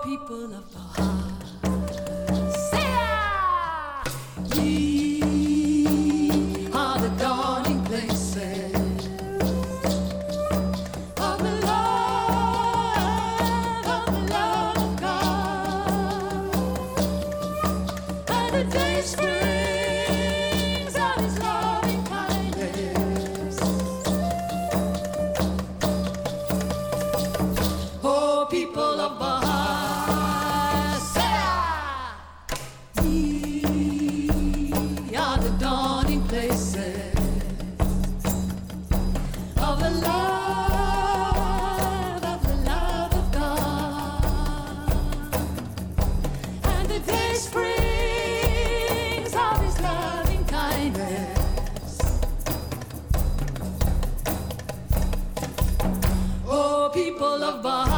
people of Baja. Ye are the dawning places of the love of God, and the day springs of His loving kindness. Oh, people of Baja. Places of the love of God, and the day springs of His loving kindness. Oh, people of Baja.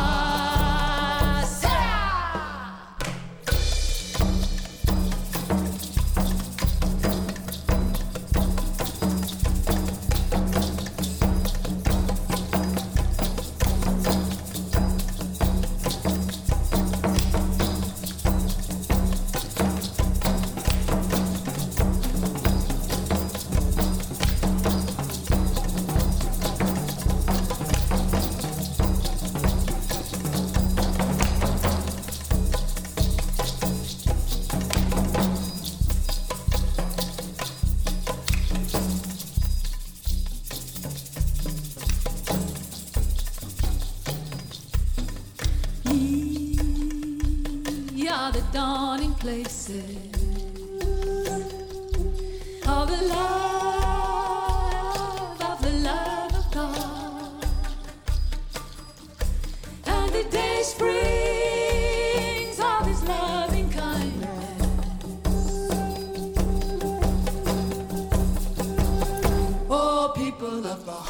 Are the dawning places of the love of God, and the day springs of His loving kindness. Oh, people of God.